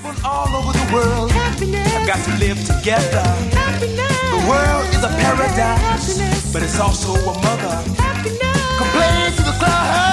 all over the world have got to live together. The world is a paradise, but it's also a mother. Complain to the clouds.